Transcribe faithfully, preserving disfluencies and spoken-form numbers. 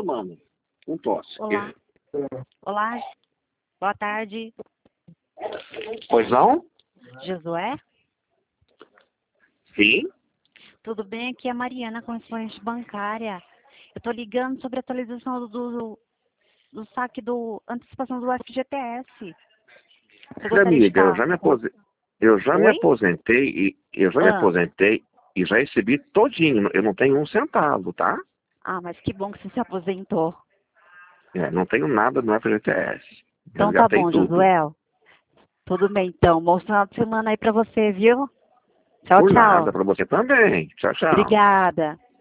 tossindo, mano. Com tosse. Olá. Olá. Boa tarde. Pois não? Josué? Sim. Tudo bem? Aqui é a Mariana, correspondente bancária. Eu tô ligando sobre a atualização do, do, do saque do antecipação do F G T S. Você Filha gostaria de amiga, eu estar... já me aposentei, eu já me Oi? aposentei e eu já me Ah. aposentei e já recebi todinho. Eu não tenho um centavo, tá? ah, mas que bom que você se aposentou. É, não tenho nada no F G T S. Então tá Resgatei bom, tudo. Josué. Tudo bem, então. Bom final de semana aí pra você, viu? Tchau, Por nada, tchau. pra você também. Tchau, tchau. Obrigada.